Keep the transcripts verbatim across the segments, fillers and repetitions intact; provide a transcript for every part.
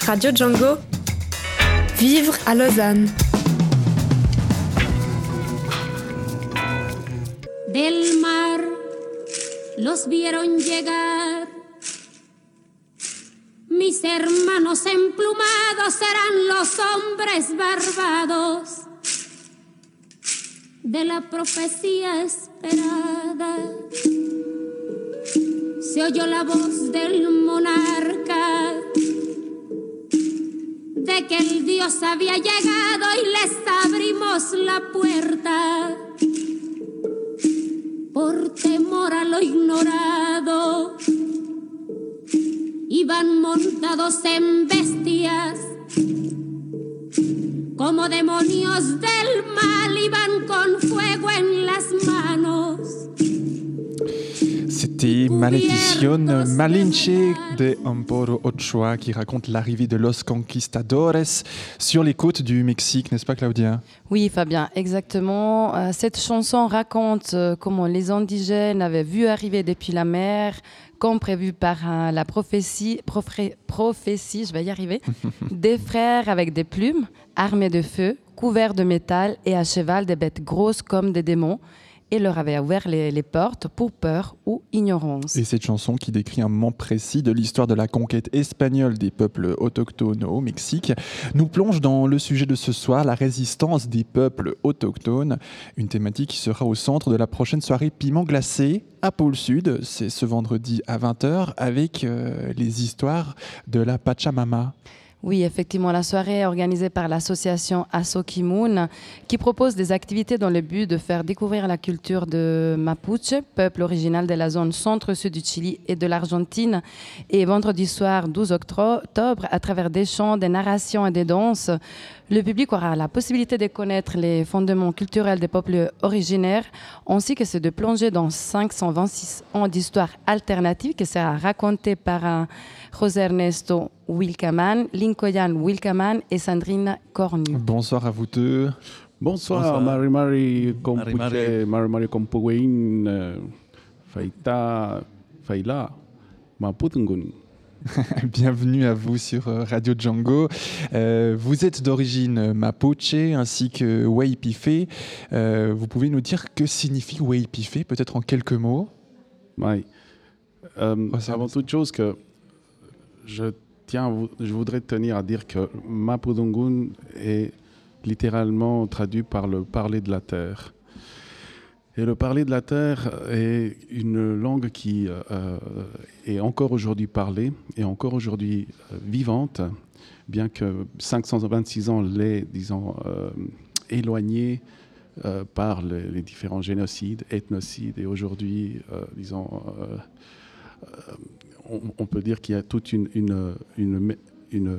Radio Django. Vivre à Lausanne. Del mar los vieron llegar. Mis hermanos emplumados serán los hombres barbados de la profecía esperada. Se oyó la voz del monarca de que el Dios había llegado y les abrimos la puerta por temor a lo ignorado. Iban montados en bestias como demonios del mal, iban con fuego en las manos. C'était Maledición Malinche de Amparo Ochoa qui raconte l'arrivée de Los Conquistadores sur les côtes du Mexique, n'est-ce pas Claudia ? Oui Fabien, exactement. Cette chanson raconte comment les indigènes avaient vu arriver depuis la mer, comme prévu par la prophétie, profré, prophétie, je vais y arriver, des frères avec des plumes, armés de feu, couverts de métal et à cheval des bêtes grosses comme des démons, et leur avait ouvert les, les portes pour peur ou ignorance. Et cette chanson qui décrit un moment précis de l'histoire de la conquête espagnole des peuples autochtones au Mexique nous plonge dans le sujet de ce soir, la résistance des peuples autochtones, une thématique qui sera au centre de la prochaine soirée Piment Glacé à Pôle Sud. C'est ce vendredi à vingt heures avec euh, les histoires de la Pachamama. Oui, effectivement, la soirée est organisée par l'association Asokimun qui propose des activités dans le but de faire découvrir la culture de Mapuche, peuple original de la zone centre-sud du Chili et de l'Argentine. Et vendredi soir douze octobre, à travers des chants, des narrations et des danses, le public aura la possibilité de connaître les fondements culturels des peuples originaires, ainsi que c'est de plonger dans cinq cent vingt-six ans d'histoire alternative qui sera racontée par un José Ernesto Wilcaman, Lincoln Wilcaman et Sandrine Cornu. Bonsoir à vous deux. Bonsoir, Mari Mari Compuche, Mari Mari Compuin, Faita, Faila, Maputungun. Bienvenue à vous sur Radio Django. Euh, vous êtes d'origine mapuche ainsi que Waipife. Euh, vous pouvez nous dire que signifie Waipife, peut-être en quelques mots ? Oui. Euh, avant toute chose, que je, tiens, je voudrais tenir à dire que Mapudungun est littéralement traduit par le parler de la terre. Et le parler de la terre est une langue qui euh, est encore aujourd'hui parlée et encore aujourd'hui euh, vivante, bien que cinq cent vingt-six ans l'ait, disons, euh, éloignée euh, par les, les différents génocides, ethnocides, et aujourd'hui, euh, disons, euh, euh, on, on peut dire qu'il y a toute une, une, une, une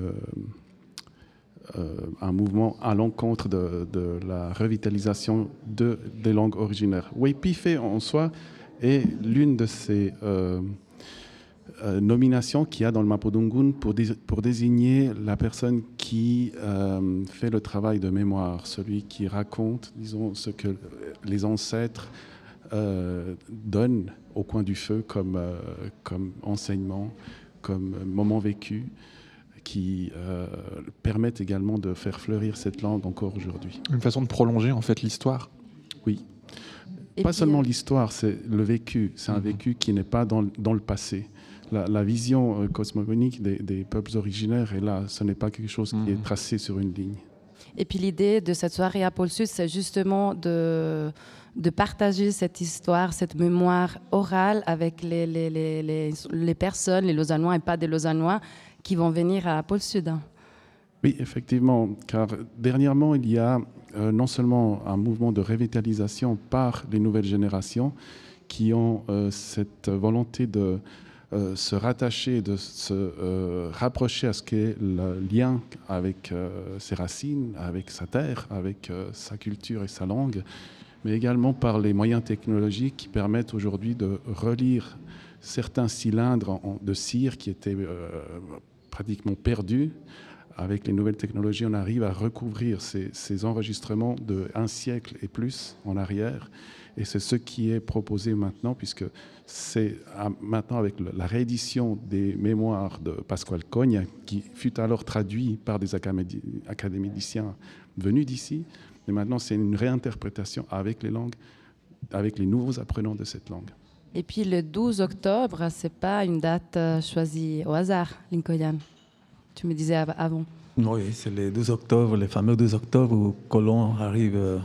Euh, un mouvement à l'encontre de, de la revitalisation de, des langues originaires. Waipife en soi est l'une de ces euh, euh, nominations qu'il y a dans le Mapudungun pour, dé, pour désigner la personne qui euh, fait le travail de mémoire, celui qui raconte, disons, ce que les ancêtres euh, donnent au coin du feu comme, euh, comme enseignement, comme moment vécu, qui euh, permettent également de faire fleurir cette langue encore aujourd'hui. Une façon de prolonger en fait l'histoire. Oui. Et pas puis, seulement euh... l'histoire, c'est le vécu. C'est mmh. un vécu qui n'est pas dans, dans le passé. La, la vision euh, cosmogonique des, des peuples originaires est là. Ce n'est pas quelque chose mmh. qui est tracé sur une ligne. Et puis l'idée de cette soirée à Pôle Sud, c'est justement de, de partager cette histoire, cette mémoire orale avec les, les, les, les, les personnes, les Lausannois et pas des Lausannois, qui vont venir à Pôle Sud. Oui, effectivement, car dernièrement, il y a euh, non seulement un mouvement de revitalisation par les nouvelles générations qui ont euh, cette volonté de euh, se rattacher, de se euh, rapprocher à ce qu'est le lien avec euh, ses racines, avec sa terre, avec euh, sa culture et sa langue, mais également par les moyens technologiques qui permettent aujourd'hui de relire certains cylindres en, de cire qui étaient euh, pratiquement perdus avec les nouvelles technologies, on arrive à recouvrir ces, ces enregistrements d'un siècle et plus en arrière. Et c'est ce qui est proposé maintenant, puisque c'est maintenant avec la réédition des mémoires de Pasquale Cogne, qui fut alors traduit par des académiciens venus d'ici. Mais maintenant, c'est une réinterprétation avec les langues, avec les nouveaux apprenants de cette langue. Et puis le douze octobre, ce n'est pas une date choisie au hasard, Lincoln. Tu me disais avant. Oui, c'est le douze octobre, le fameux douze octobre où Colomb arrive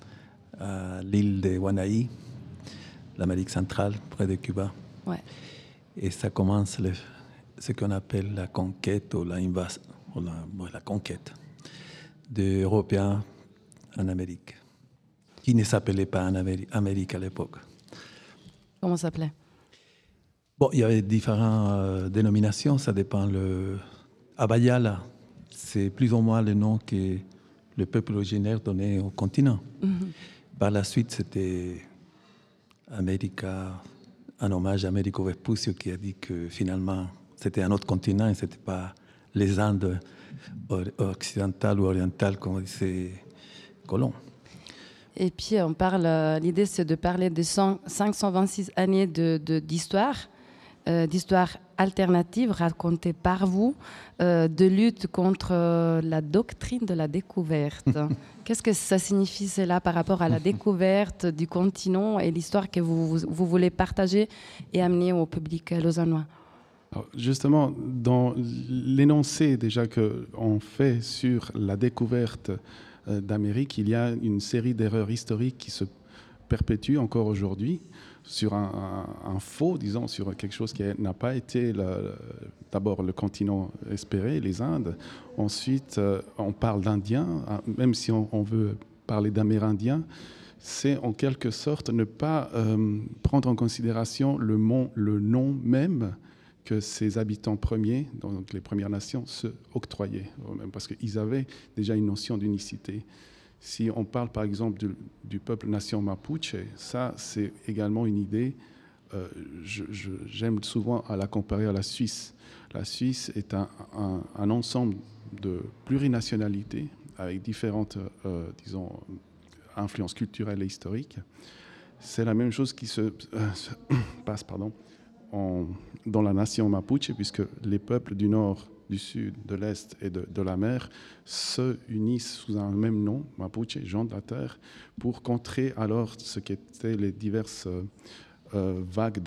à l'île de Guanaí, l'Amérique centrale, près de Cuba. Ouais. Et ça commence le, ce qu'on appelle la conquête ou la, invas, ou la, ouais, la conquête des Européens en Amérique, qui ne s'appelait pas en Amérique, Amérique à l'époque. Comment ça s'appelait? Bon, il y avait différentes euh, dénominations, ça dépend. Le Abayala, c'est plus ou moins le nom que le peuple originaire donnait au continent. Mm-hmm. Par la suite, c'était America, un hommage à Américo Vespucio qui a dit que finalement, c'était un autre continent et ce n'était pas les Indes occidentales ou orientales, comme disait Colomb. Et puis, on parle, l'idée, c'est de parler des cinq cent vingt-six années de, de, d'histoire, euh, d'histoire alternative racontée par vous, euh, de lutte contre euh, la doctrine de la découverte. Qu'est-ce que ça signifie, cela, par rapport à la découverte du continent et l'histoire que vous, vous, vous voulez partager et amener au public lausannois? Alors justement, dans l'énoncé déjà qu'on fait sur la découverte d'Amérique, il y a une série d'erreurs historiques qui se perpétuent encore aujourd'hui sur un, un, un faux, disons, sur quelque chose qui n'a pas été d'abord le continent espéré, les Indes. Ensuite, euh, on parle d'Indiens, même si on, on veut parler d'Amérindiens, c'est en quelque sorte ne pas euh, prendre en considération le, mon, le nom même que ces habitants premiers, donc les Premières Nations, se octroyaient, parce qu'ils avaient déjà une notion d'unicité. Si on parle par exemple du, du peuple nation Mapuche, ça c'est également une idée, euh, je, je, j'aime souvent à la comparer à la Suisse. La Suisse est un, un, un ensemble de plurinationalités avec différentes, euh, disons, influences culturelles et historiques. C'est la même chose qui se, euh, se passe, pardon, En, dans la nation Mapuche, puisque les peuples du nord, du sud, de l'est et de, de la mer se unissent sous un même nom, Mapuche, gens de la terre, pour contrer alors ce qu'étaient les diverses euh, vagues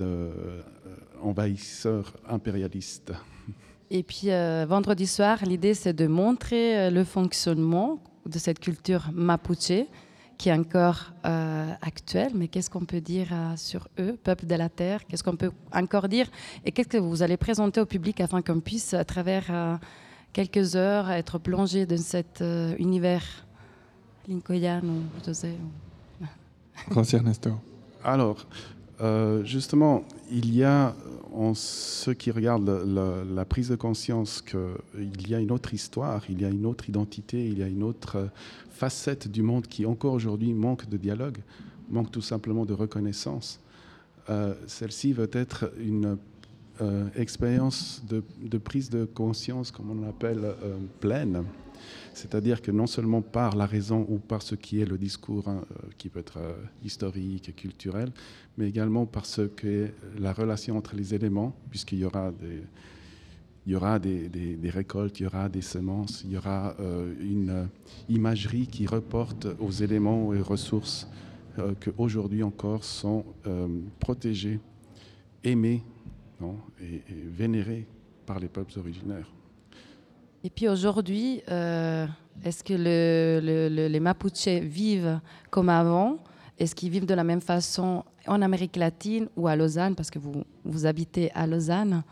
d'envahisseurs euh, impérialistes. Et puis, euh, vendredi soir, l'idée, c'est de montrer le fonctionnement de cette culture Mapuche, qui est encore euh, actuel, mais qu'est-ce qu'on peut dire euh, sur eux, peuple de la terre? Qu'est-ce qu'on peut encore dire? Et qu'est-ce que vous allez présenter au public afin qu'on puisse, à travers euh, quelques heures, être plongé dans cet euh, univers lincolnien ou José? José Ernesto. Alors, euh, justement, il y a, en ceux qui regardent la, la, la prise de conscience qu'il y a une autre histoire, il y a une autre identité, il y a une autre facette du monde qui encore aujourd'hui manque de dialogue, manque tout simplement de reconnaissance. Euh, celle-ci veut être une euh, expérience de, de prise de conscience, comme on l'appelle, euh, pleine. C'est-à-dire que non seulement par la raison ou par ce qui est le discours, hein, qui peut être euh, historique et culturel, mais également par ce qu'est la relation entre les éléments, puisqu'il y aura des, il y aura des, des, des récoltes, il y aura des semences, il y aura euh, une euh, imagerie qui reporte aux éléments et ressources euh, qu'aujourd'hui encore sont euh, protégés, aimés, non, et, et vénérés par les peuples originaires. Et puis aujourd'hui, euh, est-ce que le, le, le, les Mapuches vivent comme avant? Est-ce qu'ils vivent de la même façon en Amérique latine ou à Lausanne, parce que vous, vous habitez à Lausanne?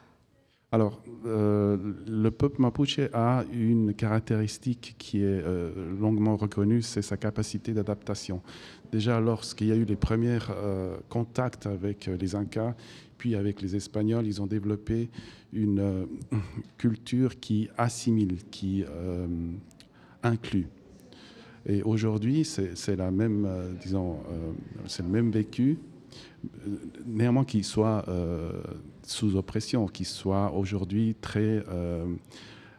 Alors, euh, le peuple Mapuche a une caractéristique qui est euh, longuement reconnue, c'est sa capacité d'adaptation. Déjà, lorsqu'il y a eu les premiers euh, contacts avec les Incas, puis avec les Espagnols, ils ont développé une euh, culture qui assimile, qui euh, inclut. Et aujourd'hui, c'est, c'est la même, euh, disons, euh, c'est le même vécu, néanmoins qu'il soit euh, sous oppression, qu'il soit aujourd'hui très euh,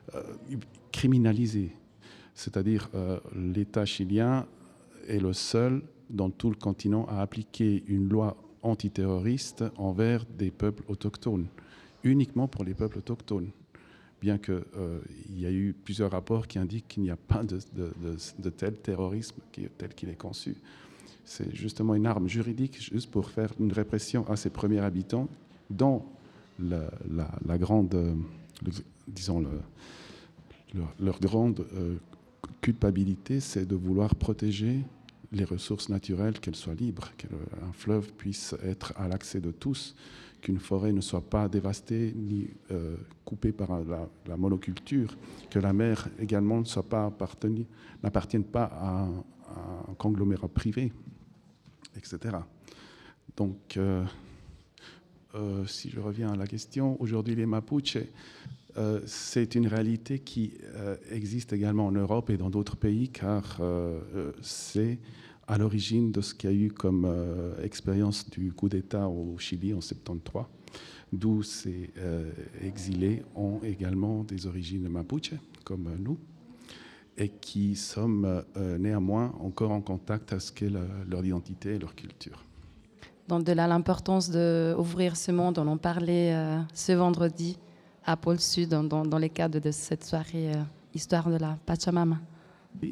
euh, criminalisé. C'est-à-dire euh, l'État chilien est le seul dans tout le continent à appliquer une loi antiterroriste envers des peuples autochtones, uniquement pour les peuples autochtones. Bien qu'il euh, y a eu plusieurs rapports qui indiquent qu'il n'y a pas de, de, de, de tel terrorisme qui, tel qu'il est conçu. C'est justement une arme juridique juste pour faire une répression à ses premiers habitants dont la, la, la grande, le, disons, le, leur, leur grande euh, culpabilité, c'est de vouloir protéger les ressources naturelles, qu'elles soient libres, qu'un fleuve puisse être à l'accès de tous, qu'une forêt ne soit pas dévastée ni euh, coupée par la, la monoculture, que la mer également ne soit pas appartenue, n'appartienne pas à, à un conglomérat privé, et cetera. Donc, euh, euh, si je reviens à la question, aujourd'hui les Mapuches, euh, c'est une réalité qui euh, existe également en Europe et dans d'autres pays, car euh, c'est à l'origine de ce qu'il y a eu comme euh, expérience du coup d'État au Chili en soixante-treize, d'où ces euh, exilés ont également des origines mapuche, comme nous, et qui sommes euh, néanmoins encore en contact avec ce qu'est la, leur identité et leur culture. Donc de là l'importance d'ouvrir ce monde, on en parlait euh, ce vendredi à Pôle Sud, dans, dans, dans le cadre de cette soirée euh, Histoire de la Pachamama. Oui.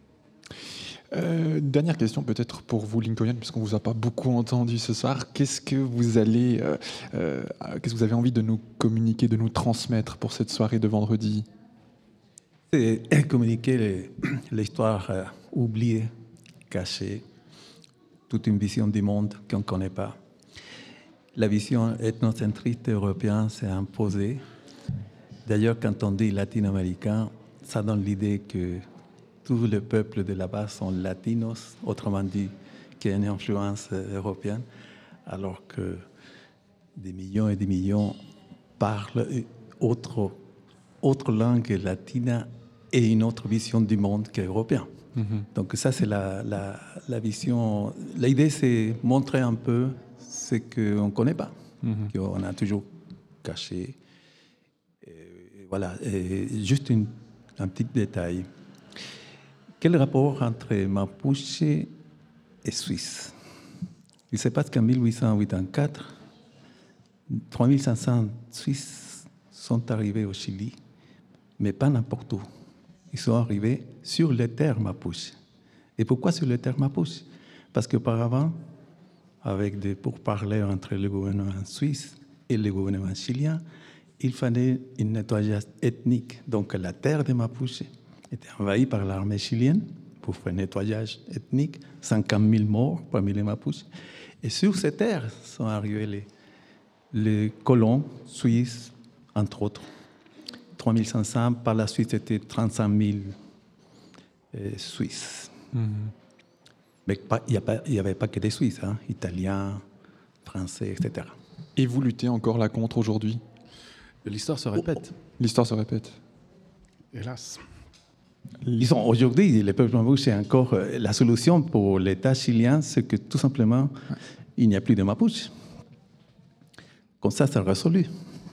Euh, dernière question peut-être pour vous, Lincoln, puisqu'on ne vous a pas beaucoup entendu ce soir. Qu'est-ce que vous allez, euh, euh, qu'est-ce que vous avez envie de nous communiquer, de nous transmettre pour cette soirée de vendredi? C'est communiquer l'histoire euh, oubliée, cachée, toute une vision du monde qu'on ne connaît pas. La vision ethnocentriste européenne s'est imposée. D'ailleurs, quand on dit latino-américain, ça donne l'idée que tous les peuples de là-bas sont latinos, autrement dit, qu'il y a une influence européenne, alors que des millions et des millions parlent autre, autre langue latine et une autre vision du monde qu'européen. Mm-hmm. Donc ça, c'est la, la, la vision. L'idée, c'est montrer un peu ce qu'on ne connaît pas, mm-hmm. qu'on a toujours caché. Et voilà, et juste une, un petit détail. Quel rapport entre Mapuche et Suisse? Il se passe qu'en mille huit cent quatre-vingt-quatre, trois mille cinq cents Suisses sont arrivés au Chili, mais pas n'importe où. Ils sont arrivés sur les terres Mapuche. Et pourquoi sur les terres Mapuche? Parce qu'auparavant, avec des pourparlers entre le gouvernement suisse et le gouvernement chilien, il fallait un nettoyage ethnique. Donc la terre des Mapuche était envahie par l'armée chilienne pour faire un nettoyage ethnique, cinquante mille morts parmi les Mapuches. Et sur ces terres sont arrivés les, les colons suisses, entre autres. trois mille cinq cents, par la suite, c'était trente-cinq mille euh, Suisses. Mm-hmm. Mais il n'y avait pas que des Suisses, hein, Italiens, Français, et cetera. Et vous luttez encore là contre aujourd'hui? L'histoire se répète. Oh, l'histoire se répète. Hélas. Ils ont, aujourd'hui, les peuples mapuches, c'est encore euh, la solution pour l'État chilien, c'est que tout simplement, ouais. il n'y a plus de Mapuche. Comme ça, c'est résolu.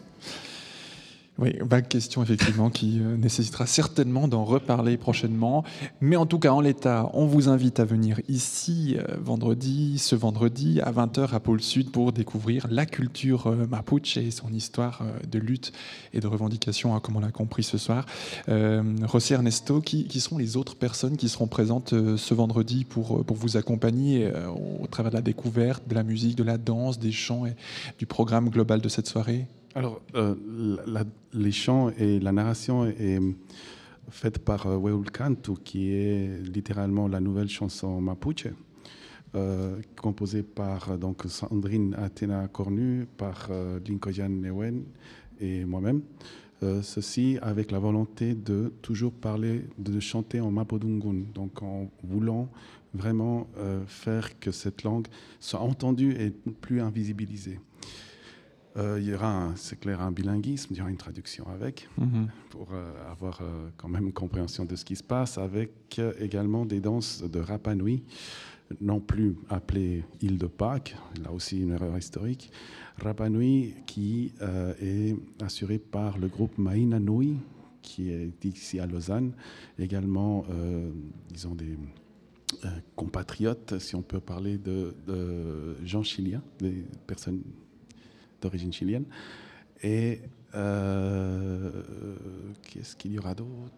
Oui, vague question effectivement qui euh, nécessitera certainement d'en reparler prochainement. Mais en tout cas, en l'état, on vous invite à venir ici euh, vendredi, ce vendredi à vingt heures à Pôle Sud pour découvrir la culture euh, mapuche et son histoire euh, de lutte et de revendication, hein, comme on l'a compris ce soir. Euh, José Ernesto, qui, qui sont les autres personnes qui seront présentes euh, ce vendredi pour, pour vous accompagner euh, au travers de la découverte, de la musique, de la danse, des chants et du programme global de cette soirée? Alors, euh, la, les chants et la narration est faite par euh, Weul Cantu, qui est littéralement la nouvelle chanson mapuche, euh, composée par donc, Sandrine Atena Cornu, par euh, Lincoln Newen et moi-même. Euh, ceci avec la volonté de toujours parler, de chanter en mapudungun, donc en voulant vraiment euh, faire que cette langue soit entendue et plus invisibilisée. Euh, il y aura, c'est clair, un bilinguisme, il y aura une traduction avec, mm-hmm. pour euh, avoir euh, quand même une compréhension de ce qui se passe, avec euh, également des danses de Rapa Nui, non plus appelées Île de Pâques, là aussi une erreur historique. Rapa Nui qui euh, est assurée par le groupe Maina Nui, qui est ici à Lausanne. Également, euh, ils ont des euh, compatriotes, si on peut parler de, de gens chiliens, des personnes d'origine chilienne. Et euh, qu'est-ce qu'il y aura d'autre ?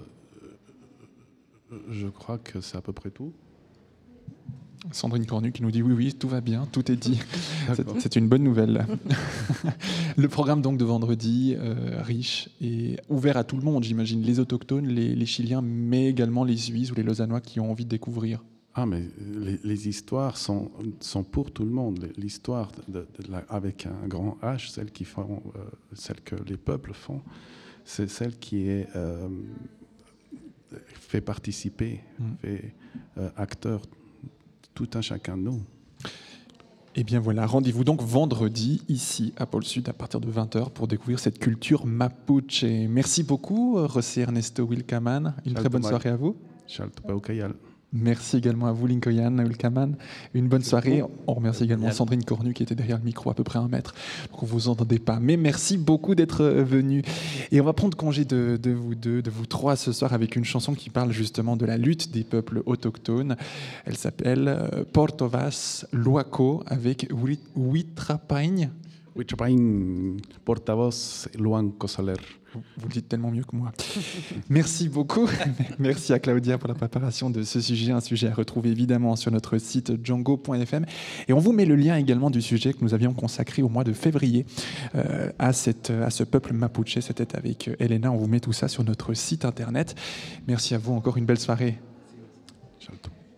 Je crois que c'est à peu près tout. Sandrine Cornu qui nous dit oui, oui, tout va bien, tout est dit. c'est, c'est une bonne nouvelle. Le programme donc de vendredi, euh, riche et ouvert à tout le monde, j'imagine, les autochtones, les, les Chiliens, mais également les Suisses ou les Lausannois qui ont envie de découvrir. Ah, mais les, les histoires sont, sont pour tout le monde. L'histoire de, de la, avec un grand H, celle, qui font, euh, celle que les peuples font, c'est celle qui est euh, fait participer, mmh. fait euh, acteur tout un chacun de nous. Et bien voilà, rendez-vous donc vendredi ici à Pôle Sud à partir de vingt heures pour découvrir cette culture mapuche. Merci beaucoup José Ernesto Wilcaman. Une très bonne soirée à vous. Merci également à vous Linkoyan Wilcaman. Une bonne soirée. On remercie également Sandrine Cornu qui était derrière le micro à peu près un mètre. Donc on ne vous entendait pas. Mais merci beaucoup d'être venu. Et on va prendre congé de, de vous deux, de vous trois ce soir avec une chanson qui parle justement de la lutte des peuples autochtones. Elle s'appelle Portovas Luaco avec Huitrapain. Huitrapain, portavoz Luanco Soler. Vous le dites tellement mieux que moi. Merci beaucoup. Merci à Claudia pour la préparation de ce sujet, un sujet à retrouver évidemment sur notre site django point f m. Et on vous met le lien également du sujet que nous avions consacré au mois de février euh, à, cette, à ce peuple mapuche. C'était avec Elena. On vous met tout ça sur notre site internet. Merci à vous. Encore une belle soirée. Ciao.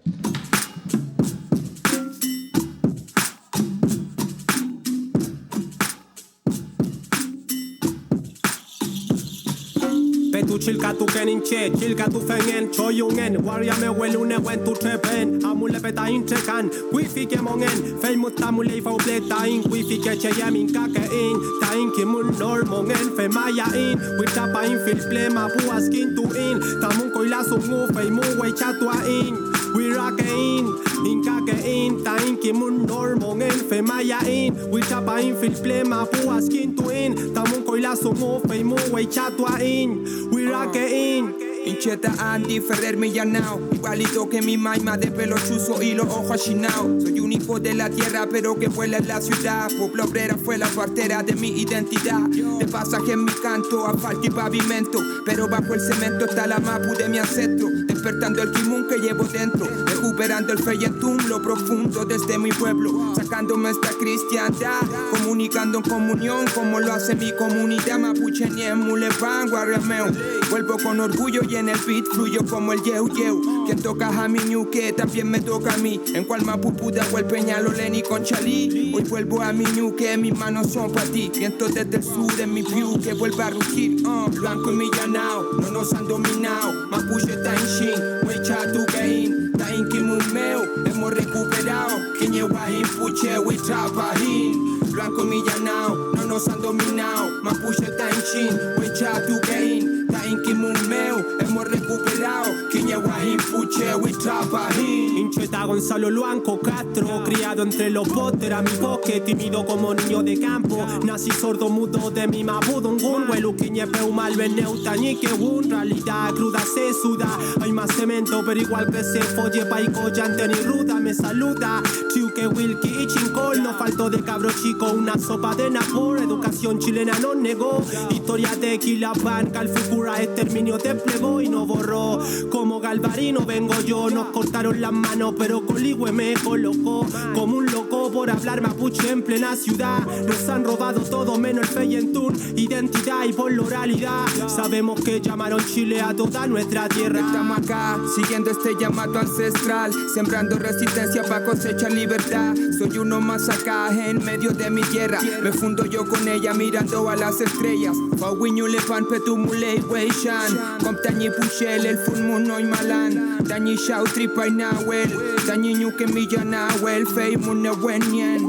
Tu chilka tu kenin che, chilka tu fengen, choyungen, warrior me welune wen tu trepen, amule beta intrekan, wifi ke mongen, fei mutamule fa obleta in, wifi ke che yamin kake in, ta in ki mun nor mongen, fe maya in, witapa in fil plema buas kin tu in, tamun koila sungu fei mu wei chatua in, we rock in, in kake in, ta in ki mun nor mongen, fe maya in, witapa in fil plema buas kin tu in, tamun koila sungu fei mu wei chatua in, we rock in. Incheta Andy Ferrer Millanao, igualito que mi maima de pelo chuzo y los ojos achinao. Soy un hijo de la tierra pero que vuela en la ciudad. Pueblo obrera fue la partera de mi identidad. De pasaje en mi canto, asfalto y pavimento, pero bajo el cemento está la mapu de mi ancestro. Despertando el kimun que llevo dentro, recuperando el feyentum, lo profundo desde mi pueblo. Sacándome esta cristiandad, comunicando en comunión como lo hace mi comunidad. Mapuche Nien, Mulepan, Guarrameo. Vuelvo con orgullo y en el beat fluyo como el yeu yeu. Quien toca a mi ñuque también me toca a mí. En cual Mapupuda o el Peñalolén y Conchalí. Hoy vuelvo a mi ñuque, mis manos son para ti. Viento desde el sur en mi piu que vuelva a rugir. Uh, blanco y millanao, no nos han dominado. Mapuche está en shin, huecha tu gain. Está en kimumeo, hemos recuperado. Quien guajín puche, huecha bajín. Blanco y millanao, no nos han dominado. Mapuche está en shin, huecha tu gain. Está en kimumeo, hemos recuperado. Quien guajín puche, huecha bajín. Incheta Gonzalo Luanco Castro, criado entre los botes, era mi bosque, tímido como niño de campo. Nací sordo mudo de mi mabudungun, huelu quiñe peumal beneuta que un realidad cruda se suda. Hay más cemento, pero igual que se folle paico, llante ni ruda me saluda. Chiuque, Wilkie y Chincol, no faltó de cabro chico, una sopa de napor. Educación chilena nos negó, historia de Quilapán, Calfucura, exterminio desplegó y no borró. Como Galvarino vengo yo, nos cortaron las manos, pero Coligüe me colocó como un loco por hablar mapuche en plena ciudad. Nos han robado todo menos el feyentún, identidad y por la oralidad. Sabemos que llamaron Chile a toda nuestra tierra. Estamos acá, siguiendo este llamado ancestral, sembrando resistencia para cosechar libertad. Soy uno más acá en medio de mi tierra. Me fundo yo con ella mirando a las estrellas. Fauiñule pan petumule weishan. Comptañi puchel el fulmuno y malan. Dañi shau tripa y nahuel. Dañi ñuque milla nahuel. Fei mune wenyen.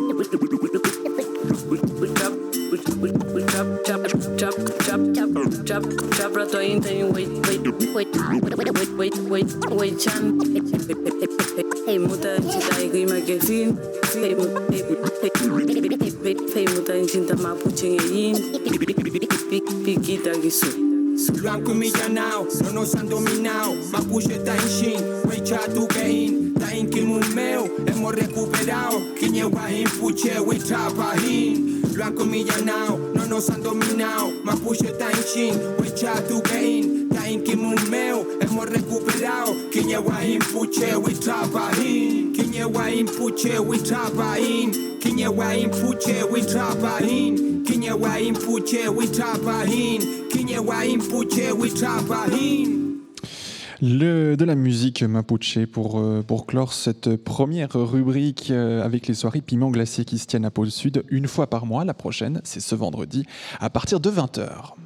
Chap rato inten wait wait wait wait wait wait wait chan hey muta chita igima ke fin hey hey muta chinta mapuche yin pikita gisu Blanco y millanao, no nos han dominado. Mapuche está en shin, wecha tu gehin. Ta en kimumeo, hemos recuperado. Quiñeguahin, puche, wecha pahin. Blanco y millanao, no nos han dominado. Mapuche está en shin, wecha tu gehin. Ta en kimumeo, hemos recuperado. Quiñeguahin, puche, wecha pahin. Quiñeguahin, puche, wecha pahin. Quiñeguahin, puche, wecha pahin. Quiñeguahin, puche, wecha pahin. Quiñeguahin, puche, wecha pahin. Le, de la musique mapuche pour, euh, pour clore cette première rubrique euh, avec les soirées Piment Glacé qui se tiennent à Pôle Sud une fois par mois. La prochaine, c'est ce vendredi à partir de vingt heures.